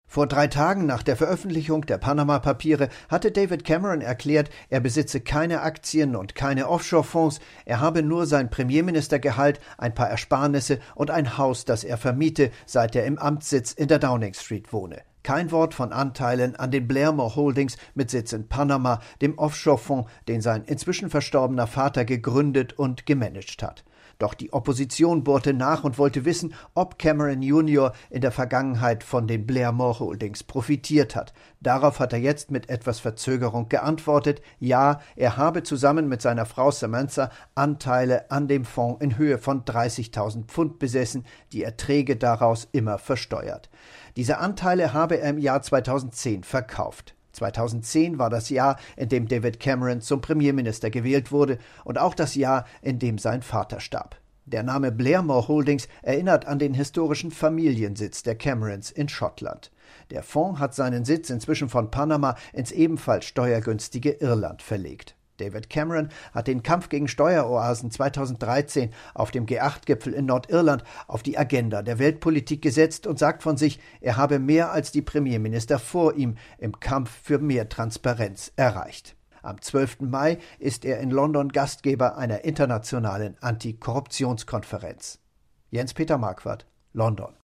Vor 3 Tagen nach der Veröffentlichung der Panama-Papiere hatte David Cameron erklärt, er besitze keine Aktien und keine Offshore-Fonds, er habe nur sein Premierministergehalt, ein paar Ersparnisse und ein Haus, das er vermiete, seit er im Amtssitz in der Downing Street wohne. Kein Wort von Anteilen an den Blairmore Holdings mit Sitz in Panama, dem Offshore-Fonds, den sein inzwischen verstorbener Vater gegründet und gemanagt hat. Doch die Opposition bohrte nach und wollte wissen, ob Cameron Jr. in der Vergangenheit von den Blairmore Holdings profitiert hat. Darauf hat er jetzt mit etwas Verzögerung geantwortet, ja, er habe zusammen mit seiner Frau Samantha Anteile an dem Fonds in Höhe von 30.000 Pfund besessen, die Erträge daraus immer versteuert. Diese Anteile habe er im Jahr 2010 verkauft. 2010 war das Jahr, in dem David Cameron zum Premierminister gewählt wurde und auch das Jahr, in dem sein Vater starb. Der Name Blairmore Holdings erinnert an den historischen Familiensitz der Camerons in Schottland. Der Fonds hat seinen Sitz inzwischen von Panama ins ebenfalls steuergünstige Irland verlegt. David Cameron hat den Kampf gegen Steueroasen 2013 auf dem G8-Gipfel in Nordirland auf die Agenda der Weltpolitik gesetzt und sagt von sich, er habe mehr als die Premierminister vor ihm im Kampf für mehr Transparenz erreicht. Am 12. Mai ist er in London Gastgeber einer internationalen Antikorruptionskonferenz. Jens-Peter Marquardt, London.